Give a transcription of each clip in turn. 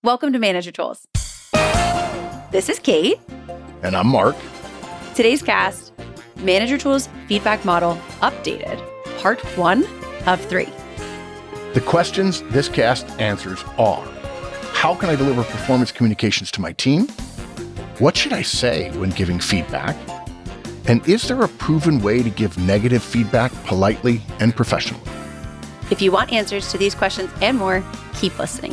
Welcome to Manager Tools. This is Kate. And I'm Mark. Today's cast, Manager Tools Feedback Model Updated, Part 1 of 3. The questions this cast answers are: how can I deliver performance communications to my team? What should I say when giving feedback? And is there a proven way to give negative feedback politely and professionally? If you want answers to these questions and more, keep listening.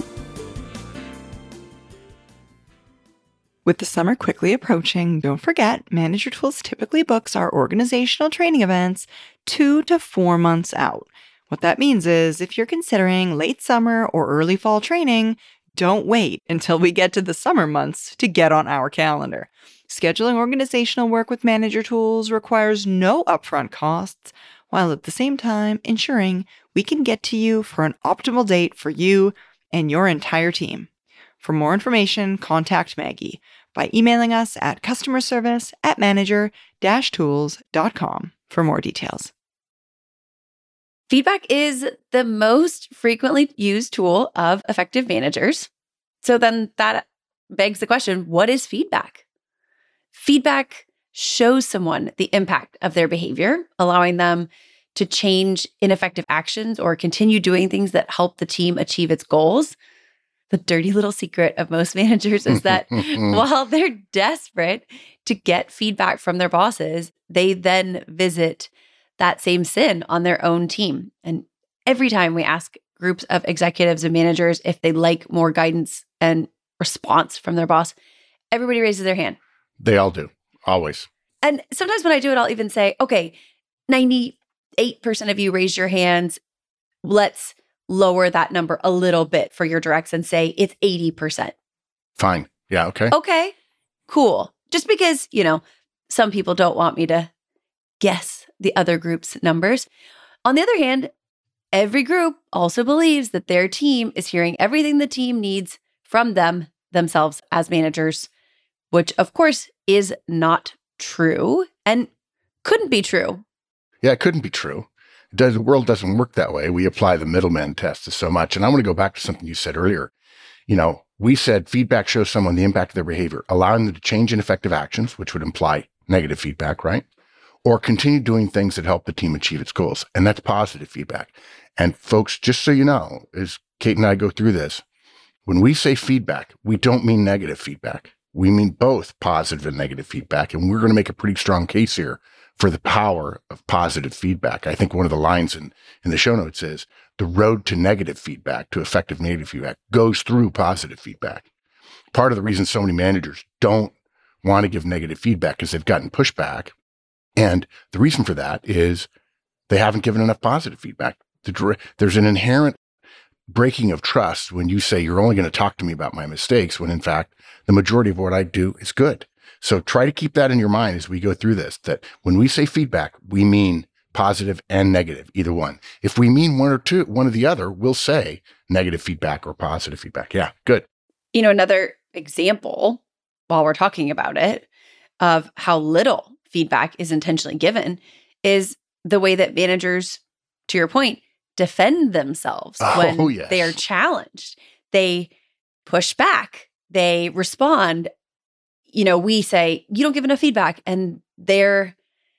With the summer quickly approaching, don't forget, Manager Tools typically books our organizational training events 2 to 4 months out. What that means is if you're considering late summer or early fall training, don't wait until we get to the summer months to get on our calendar. Scheduling organizational work with Manager Tools requires no upfront costs, while at the same time ensuring we can get to you for an optimal date for you and your entire team. For more information, contact Maggie by emailing us at customerservice@manager-tools.com for more details. Feedback is the most frequently used tool of effective managers. So then that begs the question, what is feedback? Feedback shows someone the impact of their behavior, allowing them to change ineffective actions or continue doing things that help the team achieve its goals. The dirty little secret of most managers is that while they're desperate to get feedback from their bosses, they then visit that same sin on their own team. And every time we ask groups of executives and managers if they like more guidance and response from their boss, everybody raises their hand. They all do, always. And sometimes when I do it, I'll even say, okay, 98% of you raised your hands. Let's lower that number a little bit for your directs and say it's 80%. Fine. Yeah, okay. Okay, cool. Just because, some people don't want me to guess the other group's numbers. On the other hand, every group also believes that their team is hearing everything the team needs from themselves as managers, which of course is not true and couldn't be true. Yeah, it couldn't be true. The world doesn't work that way. We apply the middleman test to so much. And I want to go back to something you said earlier. We said feedback shows someone the impact of their behavior, allowing them to change ineffective actions, which would imply negative feedback, right? Or continue doing things that help the team achieve its goals. And that's positive feedback. And folks, just so you know, as Kate and I go through this, when we say feedback, we don't mean negative feedback. We mean both positive and negative feedback. And we're going to make a pretty strong case here for the power of positive feedback. I think one of the lines in the show notes is, the road to negative feedback, to effective negative feedback, goes through positive feedback. Part of the reason so many managers don't want to give negative feedback is they've gotten pushback. And the reason for that is they haven't given enough positive feedback. There's an inherent breaking of trust when you say you're only going to talk to me about my mistakes, when in fact, the majority of what I do is good. So try to keep that in your mind as we go through this, that when we say feedback, we mean positive and negative, either one. If we mean one or the other, we'll say negative feedback or positive feedback. Yeah, good. Another example, while we're talking about it, of how little feedback is intentionally given is the way that managers, to your point, defend themselves when they are challenged. They push back. They respond. We say, you don't give enough feedback. And their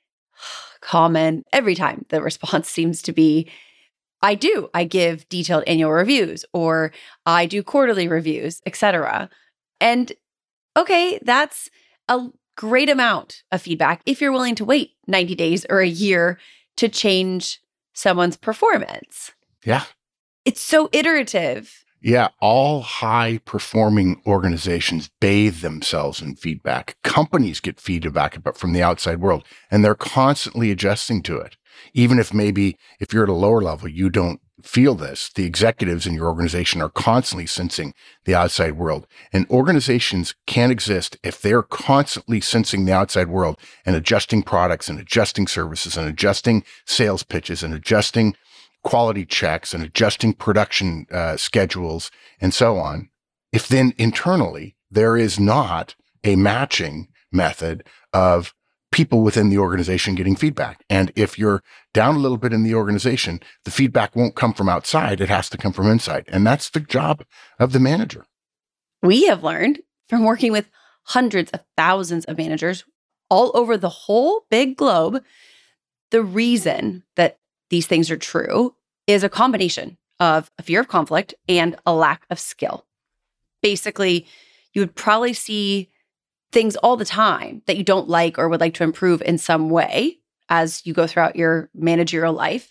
comment every time, the response seems to be, I do. I give detailed annual reviews, or I do quarterly reviews, etc. And okay, that's a great amount of feedback if you're willing to wait 90 days or a year to change someone's performance. Yeah. It's so iterative. Yeah, all high-performing organizations bathe themselves in feedback. Companies get feedback from the outside world, and they're constantly adjusting to it. Even if you're at a lower level, you don't feel this, the executives in your organization are constantly sensing the outside world. And organizations can't exist if they're constantly sensing the outside world and adjusting products and adjusting services and adjusting sales pitches and adjusting quality checks and adjusting production schedules and so on. If then internally there is not a matching method of people within the organization getting feedback. And if you're down a little bit in the organization, the feedback won't come from outside. It has to come from inside. And that's the job of the manager. We have learned from working with hundreds of thousands of managers all over the whole big globe, the reason that these things are true is a combination of a fear of conflict and a lack of skill. Basically, you would probably see things all the time that you don't like or would like to improve in some way as you go throughout your managerial life.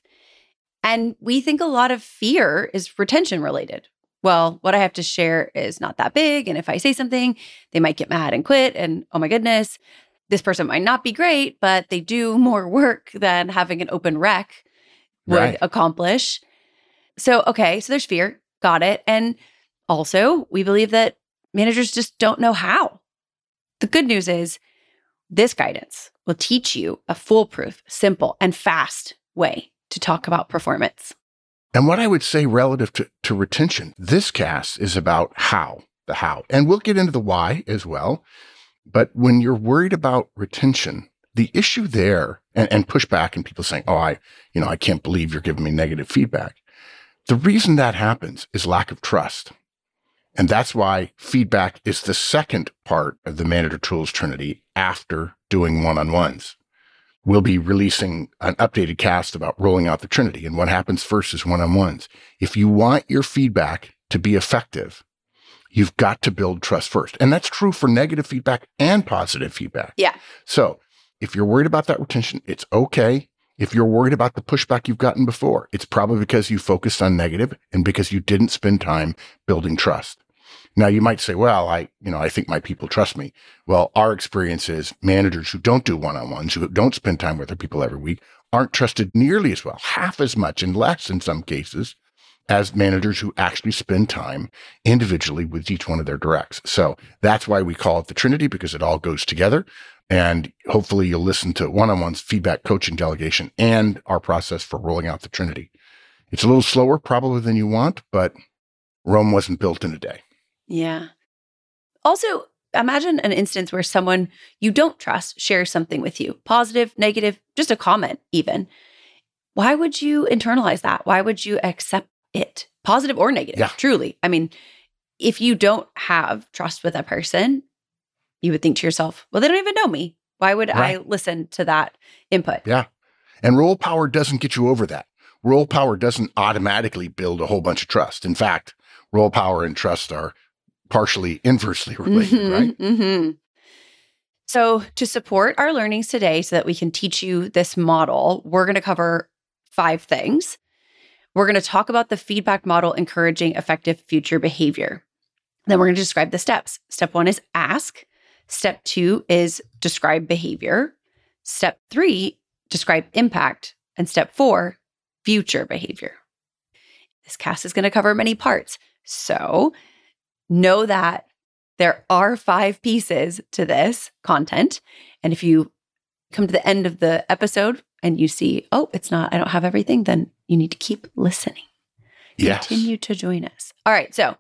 And we think a lot of fear is retention related. Well, what I have to share is not that big. And if I say something, they might get mad and quit. And oh my goodness, this person might not be great, but they do more work than having an open rec would accomplish. So there's fear. Got it. And also, we believe that managers just don't know how. The good news is this guidance will teach you a foolproof, simple, and fast way to talk about performance. And what I would say relative to retention, this cast is about the how. And we'll get into the why as well. But when you're worried about retention, the issue there, and pushback and people saying, I can't believe you're giving me negative feedback. The reason that happens is lack of trust. And that's why feedback is the second part of the Manager Tools Trinity after doing one-on-ones. We'll be releasing an updated cast about rolling out the Trinity. And what happens first is one-on-ones. If you want your feedback to be effective, you've got to build trust first. And that's true for negative feedback and positive feedback. Yeah. So if you're worried about that retention, it's okay. If you're worried about the pushback you've gotten before, it's probably because you focused on negative and because you didn't spend time building trust. Now, you might say, well, I think my people trust me. Well, our experience is managers who don't do one-on-ones, who don't spend time with their people every week, aren't trusted nearly as well, half as much and less in some cases, as managers who actually spend time individually with each one of their directs. So that's why we call it the Trinity, because it all goes together. And hopefully you'll listen to one-on-ones, feedback, coaching, delegation, and our process for rolling out the Trinity. It's a little slower probably than you want, but Rome wasn't built in a day. Yeah. Also, imagine an instance where someone you don't trust shares something with you, positive, negative, just a comment even. Why would you internalize that? Why would you accept it? Positive or negative, truly. I mean, if you don't have trust with a person, you would think to yourself, well, they don't even know me. Why would I listen to that input? Yeah. And role power doesn't get you over that. Role power doesn't automatically build a whole bunch of trust. In fact, role power and trust are partially inversely related, right? Mm-hmm. So to support our learnings today so that we can teach you this model, we're going to cover 5 things. We're going to talk about the feedback model encouraging effective future behavior. Then we're going to describe the steps. Step 1 is ask. Step 2 is describe behavior. Step 3, describe impact. And step 4, future behavior. This cast is going to cover many parts. So know that there are 5 pieces to this content. And if you come to the end of the episode and you see, I don't have everything, then you need to keep listening. Yes. Continue to join us. All right. So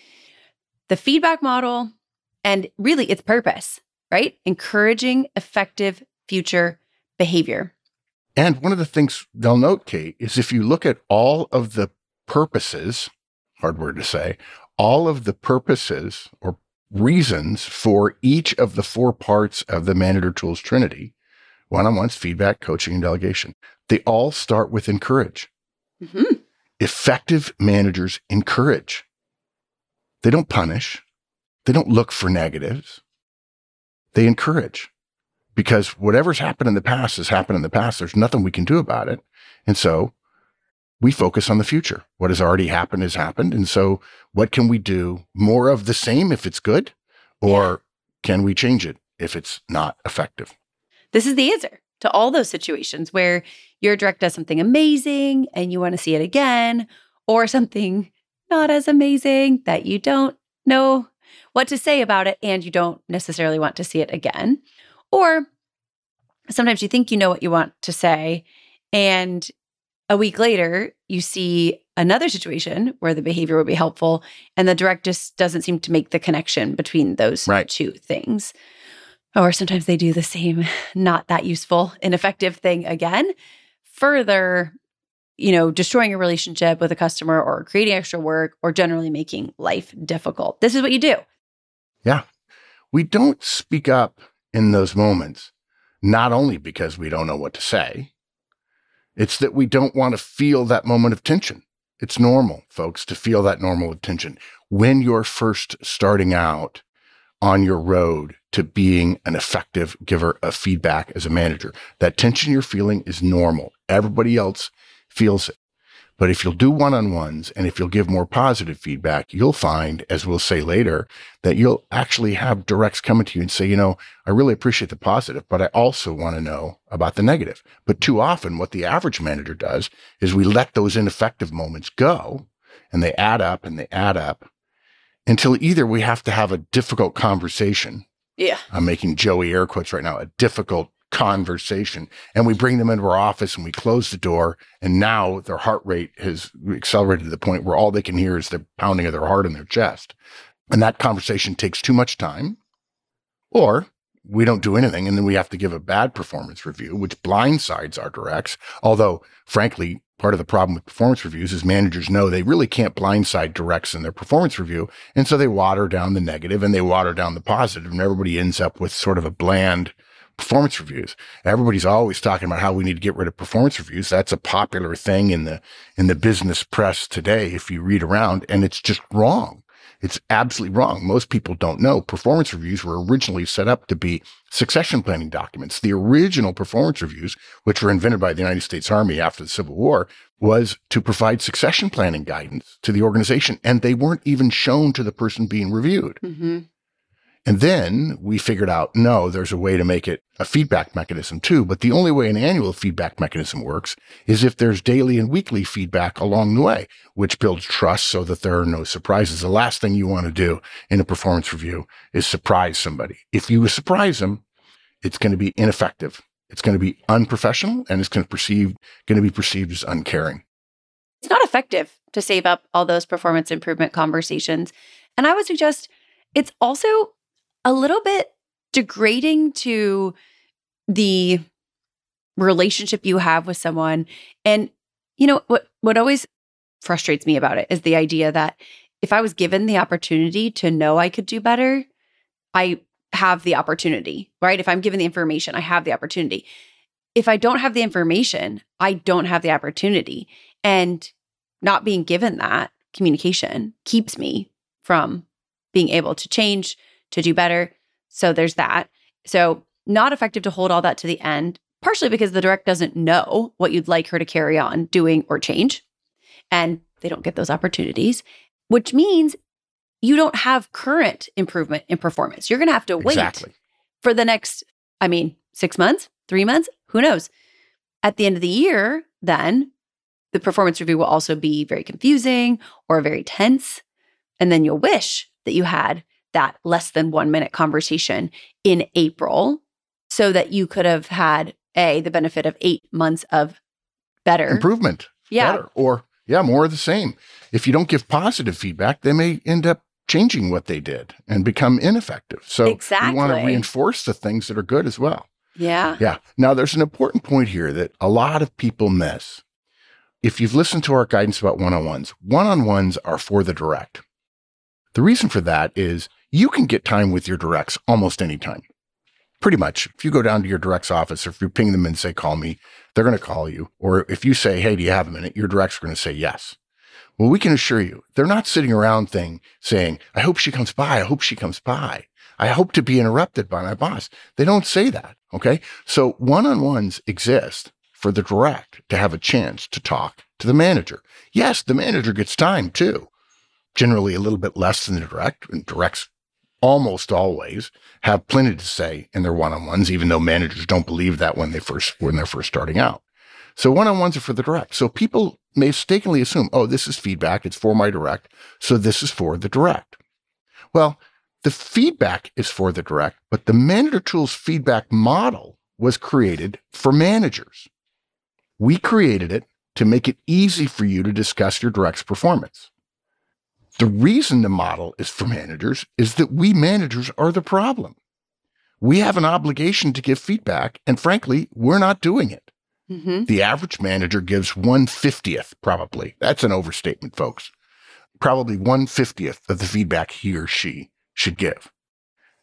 the feedback model and really its purpose, right? Encouraging effective future behavior. And one of the things they'll note, Kate, is if you look at all of the purposes, hard word to say, all of the purposes or reasons for each of the 4 parts of the Manager Tools Trinity, one-on-ones, feedback, coaching, and delegation, they all start with encourage. Mm-hmm. Effective managers encourage. They don't punish. They don't look for negatives. They encourage. Because whatever's happened in the past has happened in the past. There's nothing we can do about it. And so we focus on the future. What has already happened has happened. And so what can we do? More of the same if it's good? Or can we change it if it's not effective? This is the answer to all those situations where your direct does something amazing and you want to see it again, or something not as amazing that you don't know what to say about it and you don't necessarily want to see it again. Or sometimes you think you know what you want to say, and a week later, you see another situation where the behavior would be helpful, and the direct just doesn't seem to make the connection between those 2 things. Or sometimes they do the same, not that useful, ineffective thing again, further, destroying a relationship with a customer or creating extra work or generally making life difficult. This is what you do. Yeah. We don't speak up in those moments, not only because we don't know what to say, it's that we don't want to feel that moment of tension. It's normal, folks, to feel that normal of tension. When you're first starting out on your road to being an effective giver of feedback as a manager, that tension you're feeling is normal. Everybody else feels it. But if you'll do one-on-ones and if you'll give more positive feedback, you'll find, as we'll say later, that you'll actually have directs coming to you and say, I really appreciate the positive, but I also want to know about the negative. But too often what the average manager does is we let those ineffective moments go, and they add up until either we have to have a difficult conversation. Yeah. I'm making Joey air quotes right now, a difficult conversation, and we bring them into our office and we close the door, and now their heart rate has accelerated to the point where all they can hear is the pounding of their heart in their chest. And that conversation takes too much time, or we don't do anything, and then we have to give a bad performance review, which blindsides our directs. Although, frankly, part of the problem with performance reviews is managers know they really can't blindside directs in their performance review, and so they water down the negative and they water down the positive, and everybody ends up with sort of a bland performance reviews. Everybody's always talking about how we need to get rid of performance reviews. That's a popular thing in the business press today, if you read around, and it's just wrong. It's absolutely wrong. Most people don't know performance reviews were originally set up to be succession planning documents. The original performance reviews, which were invented by the United States Army after the Civil War, was to provide succession planning guidance to the organization, and they weren't even shown to the person being reviewed. Mm-hmm. And then we figured out, no, there's a way to make it a feedback mechanism too. But the only way an annual feedback mechanism works is if there's daily and weekly feedback along the way, which builds trust so that there are no surprises. The last thing you want to do in a performance review is surprise somebody. If you surprise them, it's going to be ineffective. It's going to be unprofessional, and it's going to be perceived as uncaring. It's not effective to save up all those performance improvement conversations. And I would suggest it's also a little bit degrading to the relationship you have with someone. And, what always frustrates me about it is the idea that if I was given the opportunity to know I could do better, I have the opportunity, right? If I'm given the information, I have the opportunity. If I don't have the information, I don't have the opportunity. And not being given that communication keeps me from being able to change, to do better. So there's that. So not effective to hold all that to the end, partially because the direct doesn't know what you'd like her to carry on doing or change. And they don't get those opportunities, which means you don't have current improvement in performance. You're going to have to wait for the next, 6 months, 3 months, who knows? At the end of the year, then the performance review will also be very confusing or very tense. And then you'll wish that you had that less than 1 minute conversation in April so that you could have had the benefit of 8 months of better improvement. Yeah. Better. Or more of the same. If you don't give positive feedback, they may end up changing what they did and become ineffective. So you want to reinforce the things that are good as well. Yeah. Yeah. Now there's an important point here that a lot of people miss. If you've listened to our guidance about one-on-ones are for the direct. The reason for that is you can get time with your directs almost any time. Pretty much. If you go down to your direct's office, or if you ping them and say, call me, they're going to call you. Or if you say, hey, do you have a minute? Your directs are going to say yes. Well, we can assure you, they're not sitting around saying, I hope she comes by. I hope she comes by. I hope to be interrupted by my boss. They don't say that. Okay. So one-on-ones exist for the direct to have a chance to talk to the manager. Yes, the manager gets time too. Generally a little bit less than the direct, and directs almost always have plenty to say in their one-on-ones, even though managers don't believe that when they're first starting out. So one-on-ones are for the direct. So people mistakenly assume, oh, this is feedback. It's for my direct. So this is for the direct. Well, the feedback is for the direct, but the Manager Tools feedback model was created for managers. We created it to make it easy for you to discuss your direct's performance. The reason the model is for managers is that we managers are the problem. We have an obligation to give feedback, and frankly, we're not doing it. Mm-hmm. The average manager gives 1/50th, probably. That's an overstatement, folks. Probably 1/50th of the feedback he or she should give.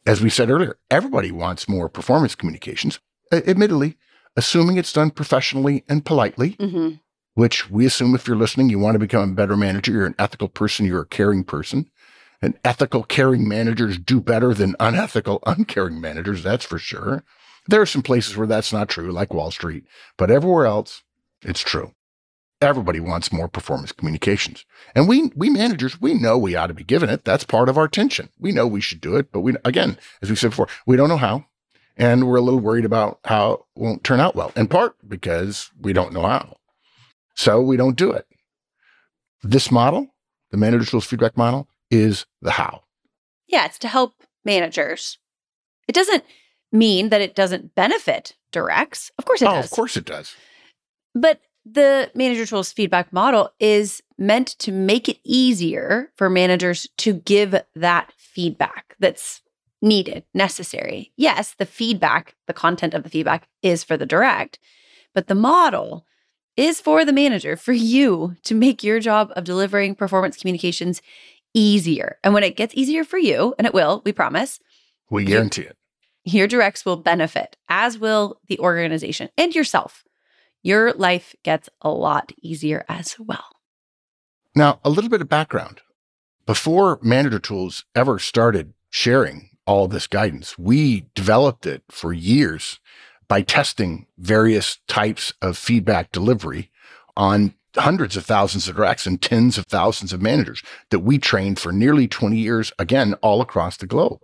As we said earlier, everybody wants more performance communications, admittedly, assuming it's done professionally and politely, which we assume if you're listening, you want to become a better manager, you're an ethical person, you're a caring person. And ethical, caring managers do better than unethical, uncaring managers, that's for sure. There are some places where that's not true, like Wall Street, but everywhere else, it's true. Everybody wants more performance communications. And we managers, we know we ought to be given it. That's part of our tension. We know we should do it, but again, as we said before, we don't know how. And we're a little worried about how it won't turn out well, in part because we don't know how. So we don't do it. This model, the manager tools feedback model, is the how. Yeah, it's to help managers. It doesn't mean that it doesn't benefit directs. Of course it does. Of course it does. But the manager tools feedback model is meant to make it easier for managers to give that feedback that's needed, necessary. Yes, the feedback, the content of the feedback is for the direct, but the model is for the manager, for you to make your job of delivering performance communications easier. And when it gets easier for you, and it will, we promise. We guarantee it. Your directs will benefit, as will the organization and yourself. Your life gets a lot easier as well. Now, a little bit of background. Before Manager Tools ever started sharing all this guidance, we developed it for years by testing various types of feedback delivery on hundreds of thousands of directs and tens of thousands of managers that we trained for nearly 20 years, again, all across the globe.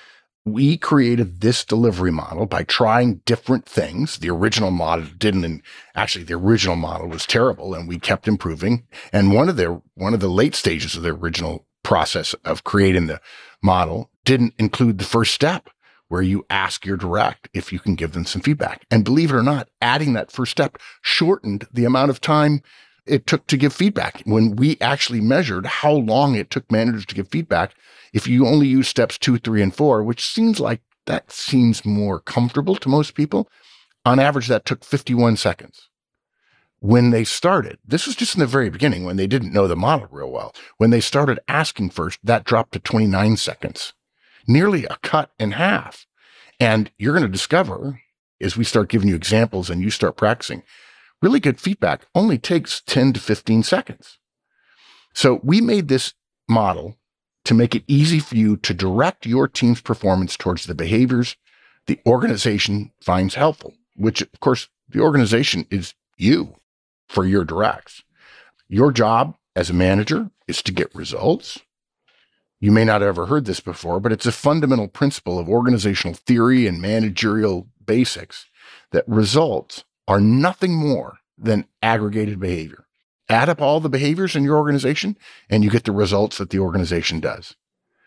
We created this delivery model by trying different things. The original model the original model was terrible, and we kept improving. And one of the late stages of the original process of creating the model didn't include the first step, where you ask your direct if you can give them some feedback. And believe it or not, adding that first step shortened the amount of time it took to give feedback. When we actually measured how long it took managers to give feedback, if you only use steps 2, 3, and 4, which seems more comfortable to most people, on average, that took 51 seconds. When they started, this was just in the very beginning when they didn't know the model real well. When they started asking first, that dropped to 29 seconds, nearly a cut in half. And you're going to discover, as we start giving you examples and you start practicing, really good feedback only takes 10 to 15 seconds. So we made this model to make it easy for you to direct your team's performance towards the behaviors the organization finds helpful, which, of course, the organization is you for your directs. Your job as a manager is to get results. You may not have ever heard this before, but it's a fundamental principle of organizational theory and managerial basics that results are nothing more than aggregated behavior. Add up all the behaviors in your organization, and you get the results that the organization does.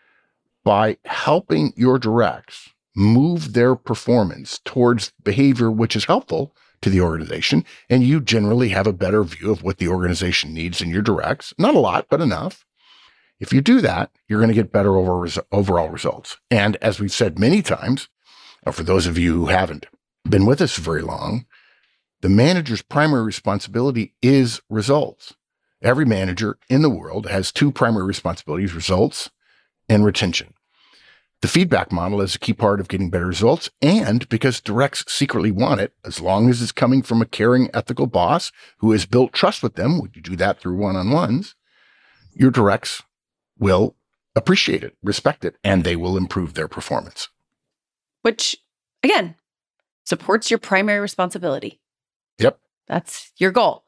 By helping your directs move their performance towards behavior which is helpful to the organization, and you generally have a better view of what the organization needs in your directs, not a lot, but enough. If you do that, you're going to get better overall results. And as we've said many times, for those of you who haven't been with us very long, the manager's primary responsibility is results. Every manager in the world has two primary responsibilities: results and retention. The feedback model is a key part of getting better results, and because directs secretly want it, as long as it's coming from a caring, ethical boss who has built trust with them, you do that through one-on-ones, your directs will appreciate it, respect it, and they will improve their performance. Which, again, supports your primary responsibility. Yep. That's your goal.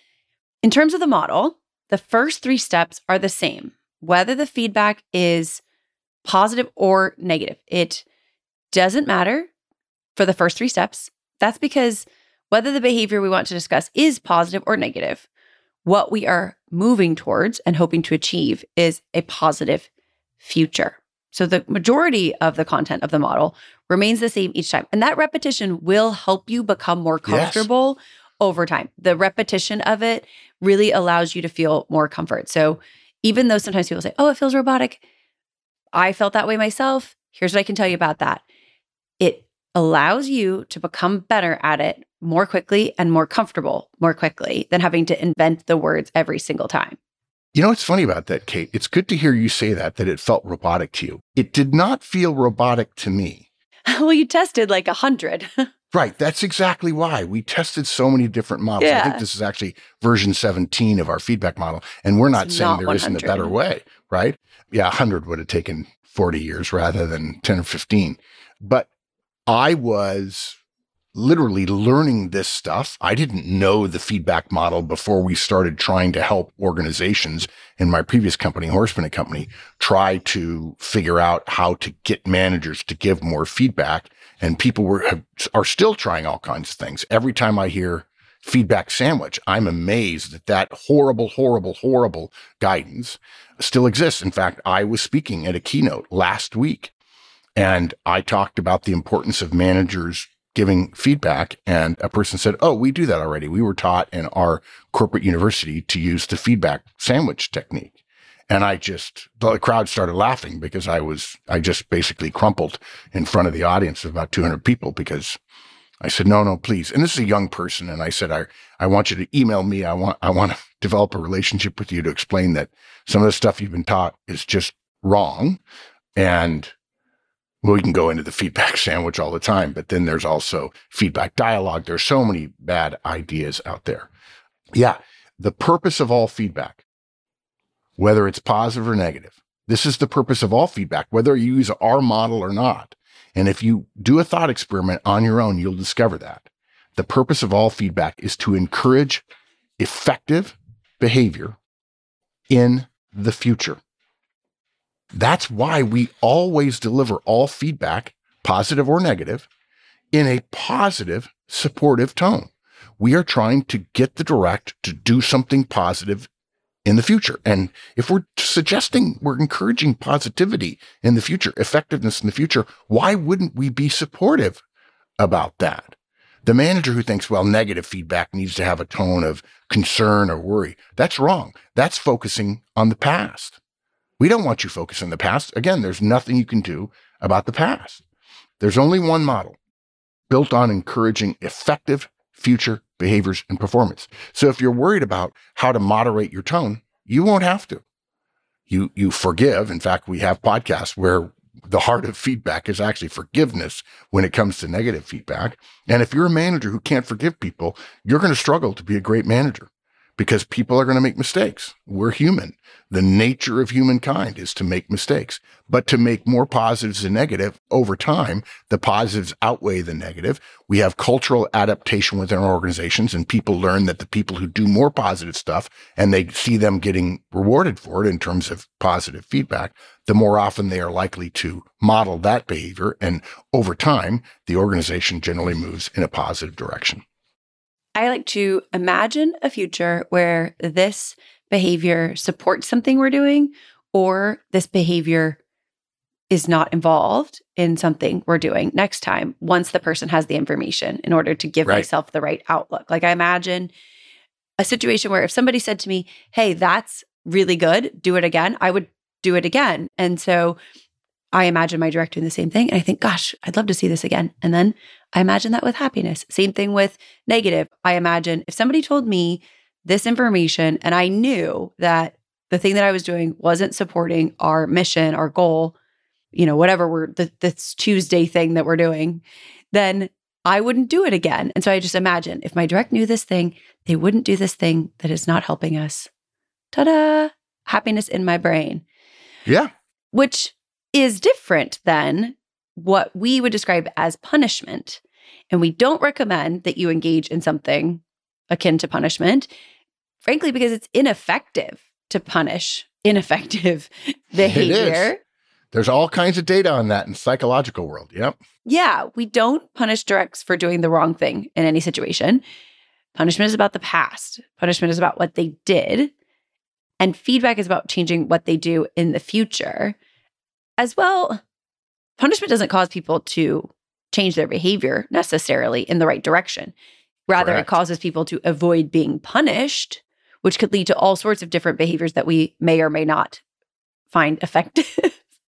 In terms of the model, the first 3 steps are the same, whether the feedback is positive or negative. It doesn't matter for the first 3 steps. That's because whether the behavior we want to discuss is positive or negative, what we are moving towards and hoping to achieve is a positive future. So the majority of the content of the model remains the same each time. And that repetition will help you become more comfortable over time. The repetition of it really allows you to feel more comfort. So even though sometimes people say, oh, it feels robotic, I felt that way myself. Here's what I can tell you about that. It allows you to become better at it more quickly and more comfortable more quickly than having to invent the words every single time. You know what's funny about that, Kate? It's good to hear you say that it felt robotic to you. It did not feel robotic to me. Well, you tested like 100. Right. That's exactly why. We tested so many different models. Yeah. I think this is actually version 17 of our feedback model. And we're not saying there isn't a better way, right? Yeah, 100 would have taken 40 years rather than 10 or 15. But I was literally learning this stuff. I didn't know the feedback model before we started trying to help organizations in my previous company, Horseman & Company, try to figure out how to get managers to give more feedback. And people are still trying all kinds of things. Every time I hear feedback sandwich, I'm amazed that horrible, horrible, horrible guidance still exists. In fact, I was speaking at a keynote last week, and I talked about the importance of managers giving feedback. And a person said, "Oh, we do that already. We were taught in our corporate university to use the feedback sandwich technique." And the crowd started laughing because I just basically crumpled in front of the audience of about 200 people because I said, no, please. And this is a young person. And I said, I want you to email me. I want to develop a relationship with you to explain that some of the stuff you've been taught is just wrong. And we can go into the feedback sandwich all the time, but then there's also feedback dialogue. There's so many bad ideas out there. Yeah. The purpose of all feedback, whether it's positive or negative. This is the purpose of all feedback, whether you use our model or not. And if you do a thought experiment on your own, you'll discover that. The purpose of all feedback is to encourage effective behavior in the future. That's why we always deliver all feedback, positive or negative, in a positive, supportive tone. We are trying to get the direct to do something positive in the future. And if we're suggesting we're encouraging positivity in the future, effectiveness in the future, why wouldn't we be supportive about that? The manager who thinks, well, negative feedback needs to have a tone of concern or worry, that's wrong. That's focusing on the past. We don't want you focused on the past. Again, there's nothing you can do about the past. There's only one model built on encouraging effective future behaviors and performance. So if you're worried about how to moderate your tone, you won't have to. You forgive. In fact, we have podcasts where the heart of feedback is actually forgiveness when it comes to negative feedback. And if you're a manager who can't forgive people, you're going to struggle to be a great manager because people are going to make mistakes. We're human. The nature of humankind is to make mistakes, but to make more positives than negative over time, the positives outweigh the negative. We have cultural adaptation within our organizations, and people learn that the people who do more positive stuff and they see them getting rewarded for it in terms of positive feedback, the more often they are likely to model that behavior. And over time, the organization generally moves in a positive direction. I like to imagine a future where this behavior supports something we're doing, or this behavior is not involved in something we're doing next time once the person has the information in order to give myself the right outlook. Like I imagine a situation where if somebody said to me, hey, that's really good, do it again, I would do it again. And so I imagine my director doing the same thing. And I think, gosh, I'd love to see this again. And then I imagine that with happiness. Same thing with negative. I imagine if somebody told me this information and I knew that the thing that I was doing wasn't supporting our mission, our goal, whatever this Tuesday thing that we're doing, then I wouldn't do it again. And so I just imagine if my direct knew this thing, they wouldn't do this thing that is not helping us. Ta-da! Happiness in my brain. Yeah. Which is different than what we would describe as punishment. And we don't recommend that you engage in something akin to punishment, frankly, because it's ineffective to punish ineffective behavior. There's all kinds of data on that in the psychological world. Yep. Yeah. We don't punish directs for doing the wrong thing in any situation. Punishment is about the past. Punishment is about what they did. And feedback is about changing what they do in the future. As well, punishment doesn't cause people to change their behavior necessarily in the right direction. Rather, Correct. It causes people to avoid being punished, which could lead to all sorts of different behaviors that we may or may not find effective.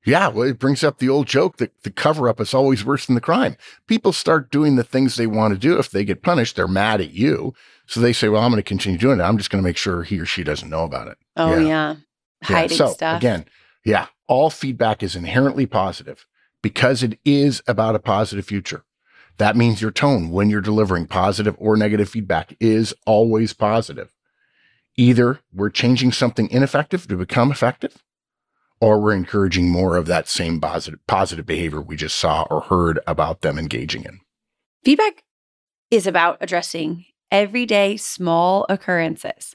Yeah, well, it brings up the old joke that the cover-up is always worse than the crime. People start doing the things they want to do. If they get punished, they're mad at you. So they say, well, I'm going to continue doing it. I'm just going to make sure he or she doesn't know about it. Oh, yeah. Hiding So, stuff. Again, all feedback is inherently positive because it is about a positive future. That means your tone when you're delivering positive or negative feedback is always positive. Either we're changing something ineffective to become effective, or we're encouraging more of that same positive behavior we just saw or heard about them engaging in. Feedback is about addressing everyday small occurrences.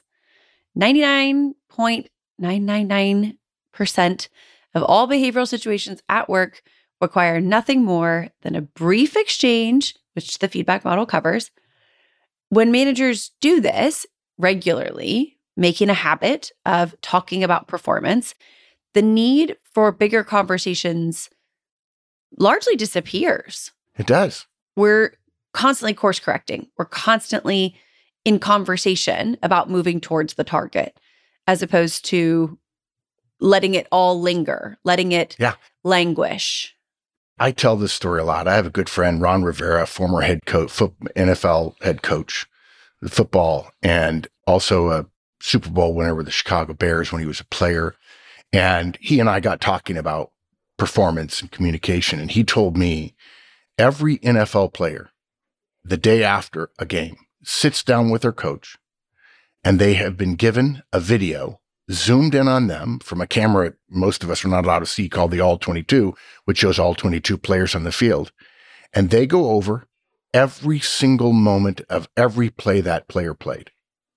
99.999% of all behavioral situations at work require nothing more than a brief exchange, which the feedback model covers. When managers do this regularly, making a habit of talking about performance, the need for bigger conversations largely disappears. It does. We're constantly course correcting. We're constantly in conversation about moving towards the target, as opposed to letting it all linger, letting it languish. I tell this story a lot. I have a good friend, Ron Rivera, former head coach, NFL head coach, football, and also a Super Bowl winner with the Chicago Bears when he was a player. And he and I got talking about performance and communication. And he told me every NFL player, the day after a game, sits down with their coach and they have been given a video zoomed in on them from a camera most of us are not allowed to see called the All-22, which shows all 22 players on the field. And they go over every single moment of every play that player played.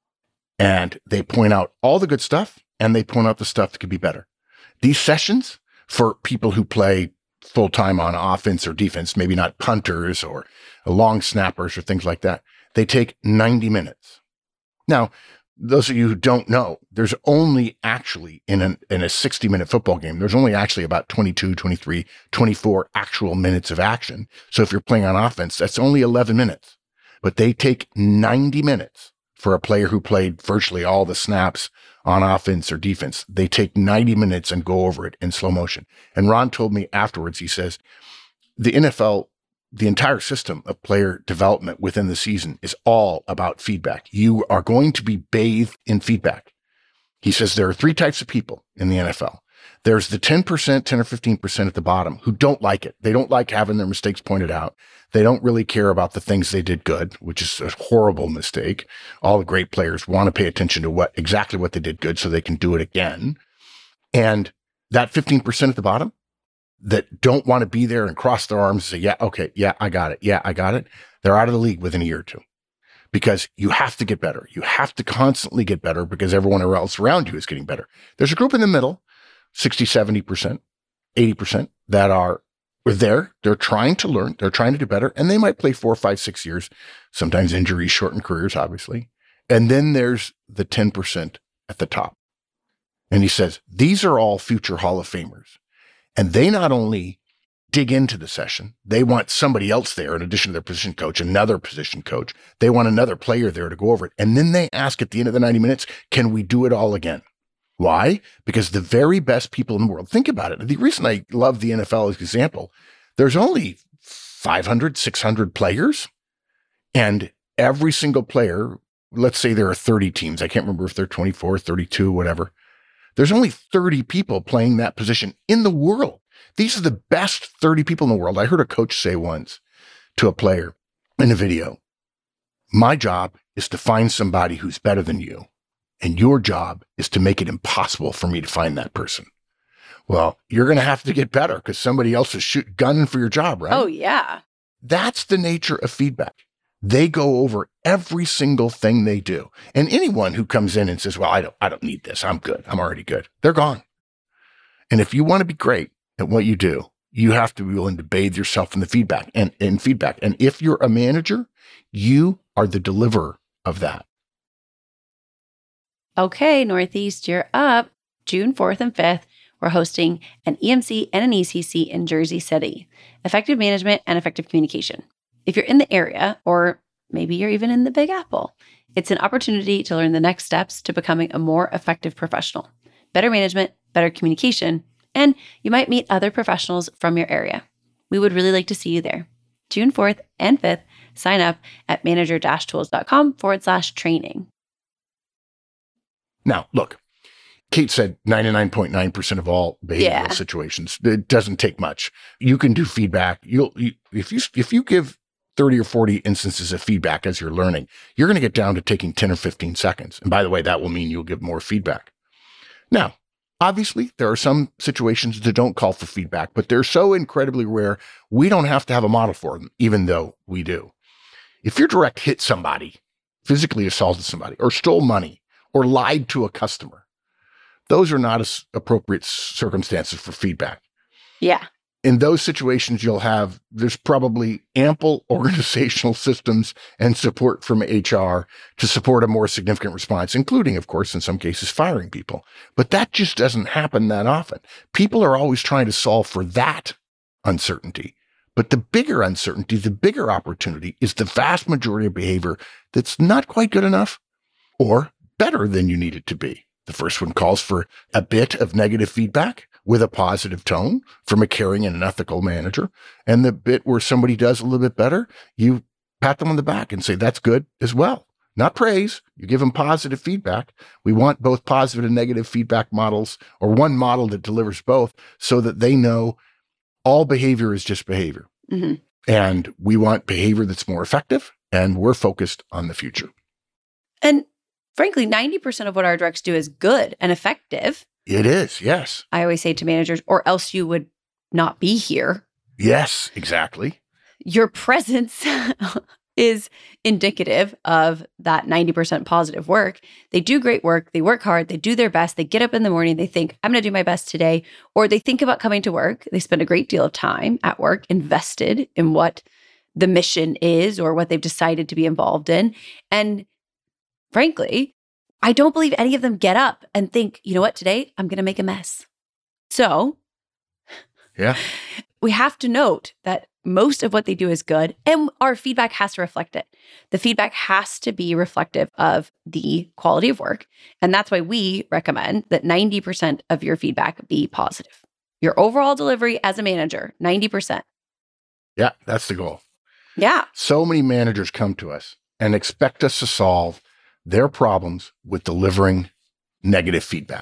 And they point out all the good stuff and they point out the stuff that could be better. These sessions for people who play full-time on offense or defense, maybe not punters or long snappers or things like that, they take 90 minutes. Now, those of you who don't know, there's only actually in a 60-minute football game, there's only actually about 22, 23, 24 actual minutes of action. So if you're playing on offense, that's only 11 minutes. But they take 90 minutes for a player who played virtually all the snaps on offense or defense. They take 90 minutes and go over it in slow motion. And Ron told me afterwards, he says, the NFL, the entire system of player development within the season is all about feedback. You are going to be bathed in feedback. He says there are three types of people in the NFL. There's the 10%, 10 or 15% at the bottom who don't like it. They don't like having their mistakes pointed out. They don't really care about the things they did good, which is a horrible mistake. All the great players want to pay attention to exactly what they did good so they can do it again. And that 15% at the bottom that don't want to be there and cross their arms and say, I got it. Yeah, I got it. They're out of the league within a year or two because you have to get better. You have to constantly get better because everyone else around you is getting better. There's a group in the middle, 60, 70%, 80% that are there. They're trying to learn. They're trying to do better. And they might play 4, 5, 6 years. Sometimes injuries shorten careers, obviously. And then there's the 10% at the top. And he says, these are all future Hall of Famers. And they not only dig into the session, they want somebody else there in addition to their position coach, another position coach. They want another player there to go over it. And then they ask at the end of the 90 minutes, can we do it all again? Why? Because the very best people in the world, think about it. The reason I love the NFL as an example, there's only 500, 600 players. And every single player, let's say there are 30 teams. I can't remember if they're 24, 32, whatever. There's only 30 people playing that position in the world. These are the best 30 people in the world. I heard a coach say once to a player in a video, my job is to find somebody who's better than you. And your job is to make it impossible for me to find that person. Well, you're going to have to get better because somebody else is gunning for your job, right? Oh, yeah. That's the nature of feedback. They go over every single thing they do. And anyone who comes in and says, well, I don't need this. I'm good. I'm already good. They're gone. And if you want to be great at what you do, you have to be willing to bathe yourself in the feedback and in feedback. And if you're a manager, you are the deliverer of that. Okay, Northeast, you're up. June 4th and 5th, we're hosting an EMC and an ECC in Jersey City, Effective Management and Effective Communication. If you're in the area, or maybe you're even in the Big Apple, it's an opportunity to learn the next steps to becoming a more effective professional, better management, better communication, and you might meet other professionals from your area. We would really like to see you there. June 4th and 5th, sign up at manager-tools.com/training. Now, look, Kate said 99.9% of all behavioral situations, it doesn't take much. You can do feedback. If you give 30 or 40 instances of feedback as you're learning, you're going to get down to taking 10 or 15 seconds. And by the way, that will mean you'll give more feedback. Now, obviously, there are some situations that don't call for feedback, but they're so incredibly rare, we don't have to have a model for them, even though we do. If your direct hit somebody, physically assaulted somebody, or stole money, or lied to a customer, those are not as appropriate circumstances for feedback. Yeah. In those situations, there's probably ample organizational systems and support from HR to support a more significant response, including, of course, in some cases, firing people. But that just doesn't happen that often. People are always trying to solve for that uncertainty. But the bigger uncertainty, the bigger opportunity is the vast majority of behavior that's not quite good enough or better than you need it to be. The first one calls for a bit of negative feedback with a positive tone from a caring and an ethical manager. And the bit where somebody does a little bit better, you pat them on the back and say, that's good as well. Not praise. You give them positive feedback. We want both positive and negative feedback models, or one model that delivers both, so that they know all behavior is just behavior. Mm-hmm. And we want behavior that's more effective, and we're focused on the future. And frankly, 90% of what our directs do is good and effective. It is, yes. I always say to managers, or else you would not be here. Yes, exactly. Your presence is indicative of that 90% positive work. They do great work. They work hard. They do their best. They get up in the morning. They think, I'm going to do my best today. Or they think about coming to work. They spend a great deal of time at work invested in what the mission is or what they've decided to be involved in. And frankly, I don't believe any of them get up and think, you know what, today I'm going to make a mess. So we have to note that most of what they do is good, and our feedback has to reflect it. The feedback has to be reflective of the quality of work. And that's why we recommend that 90% of your feedback be positive. Your overall delivery as a manager, 90%. Yeah, that's the goal. Yeah. So many managers come to us and expect us to solve their problems with delivering negative feedback.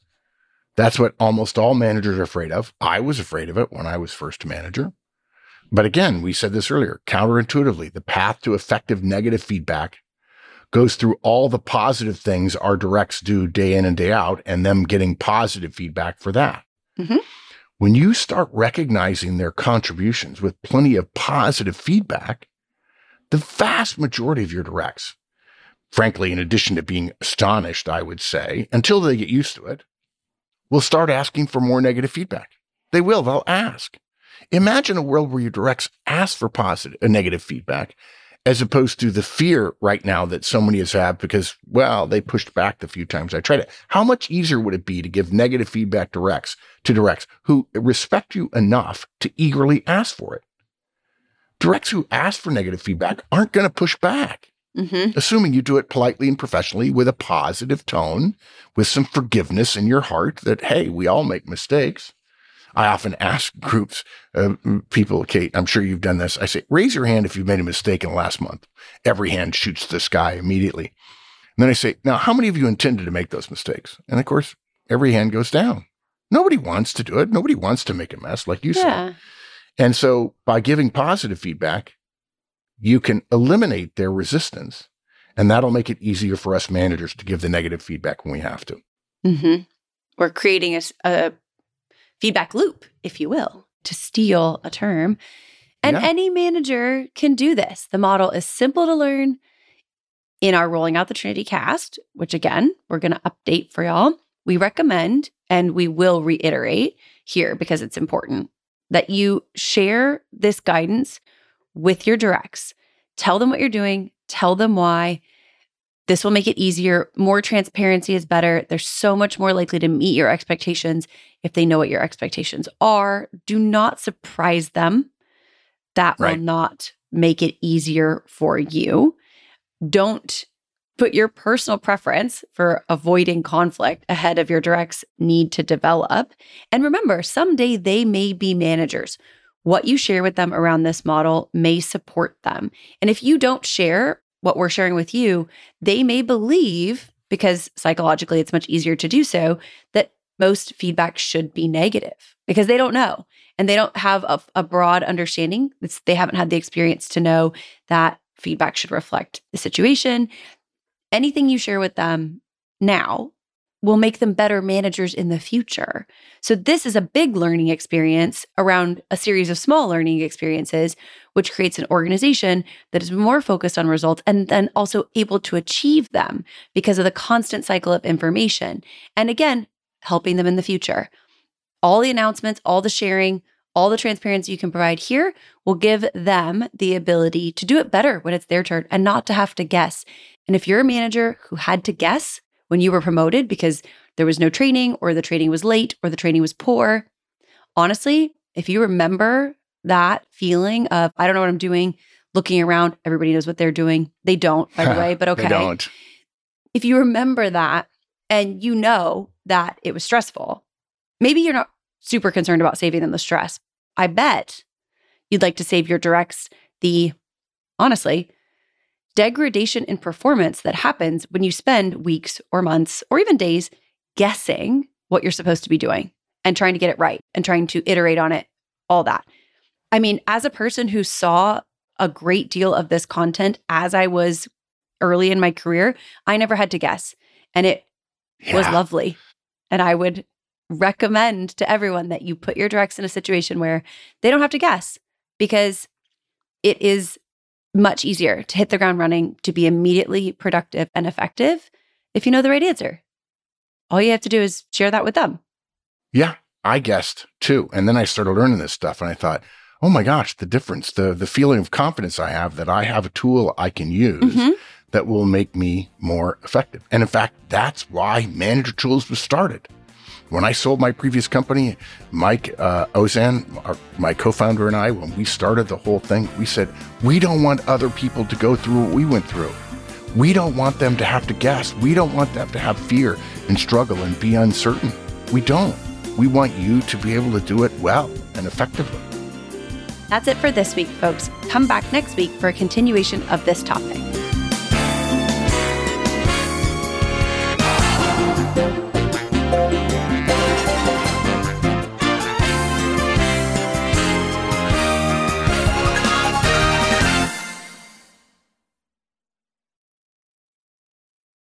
That's what almost all managers are afraid of. I was afraid of it when I was first manager. But again, we said this earlier, counterintuitively, the path to effective negative feedback goes through all the positive things our directs do day in and day out, and them getting positive feedback for that. Mm-hmm. When you start recognizing their contributions with plenty of positive feedback, the vast majority of your directs, frankly, in addition to being astonished, I would say, until they get used to it, will start asking for more negative feedback. They will. They'll ask. Imagine a world where your directs ask for negative feedback, as opposed to the fear right now that so many of us have because, well, they pushed back the few times I tried it. How much easier would it be to give negative feedback to directs who respect you enough to eagerly ask for it? Directs who ask for negative feedback aren't going to push back. Mm-hmm. Assuming you do it politely and professionally with a positive tone, with some forgiveness in your heart that, hey, we all make mistakes. I often ask groups, people, Kate, I'm sure you've done this. I say, raise your hand if you've made a mistake in the last month. Every hand shoots to the sky immediately. And then I say, now, how many of you intended to make those mistakes? And of course, every hand goes down. Nobody wants to do it. Nobody wants to make a mess, like you said. And so by giving positive feedback, you can eliminate their resistance, and that'll make it easier for us managers to give the negative feedback when we have to. Mm-hmm. We're creating a feedback loop, if you will, to steal a term. And any manager can do this. The model is simple to learn. In our Rolling Out the Trinity cast, which again, we're going to update for y'all, we recommend, and we will reiterate here because it's important, that you share this guidance with your directs. Tell them what you're doing. Tell them why. This will make it easier. More transparency is better. They're so much more likely to meet your expectations if they know what your expectations are. Do not surprise them. That will not make it easier for you. Don't Put your personal preference for avoiding conflict ahead of your direct's need to develop. And remember, someday they may be managers. What you share with them around this model may support them. And if you don't share what we're sharing with you, they may believe, because psychologically it's much easier to do so, that most feedback should be negative because they don't know. And they don't have a broad understanding. They haven't had the experience to know that feedback should reflect the situation. Anything you share with them now will make them better managers in the future. So this is a big learning experience around a series of small learning experiences, which creates an organization that is more focused on results and then also able to achieve them because of the constant cycle of information. And again, helping them in the future. All the announcements, all the sharing, all the transparency you can provide here will give them the ability to do it better when it's their turn and not to have to guess. And if you're a manager who had to guess when you were promoted because there was no training or the training was late or the training was poor, honestly, if you remember that feeling of, I don't know what I'm doing, looking around, everybody knows what they're doing. They don't, by the way, but okay. They don't. If you remember that and you know that it was stressful, maybe you're not super concerned about saving them the stress. I bet you'd like to save your directs the, honestly, degradation in performance that happens when you spend weeks or months or even days guessing what you're supposed to be doing and trying to get it right and trying to iterate on it, all that. I mean, as a person who saw a great deal of this content as I was early in my career, I never had to guess. And it was lovely. And I would recommend to everyone that you put your directs in a situation where they don't have to guess, because it is much easier to hit the ground running, to be immediately productive and effective if you know the right answer. All you have to do is share that with them. Yeah, I guessed too. And then I started learning this stuff and I thought, oh my gosh, the difference, the feeling of confidence I have that I have a tool I can use that will make me more effective. And in fact, that's why Manager Tools was started. When I sold my previous company, Mike Ozan, my co-founder, and I, when we started the whole thing, we said, we don't want other people to go through what we went through. We don't want them to have to guess. We don't want them to have fear and struggle and be uncertain. We don't. We want you to be able to do it well and effectively. That's it for this week, folks. Come back next week for a continuation of this topic.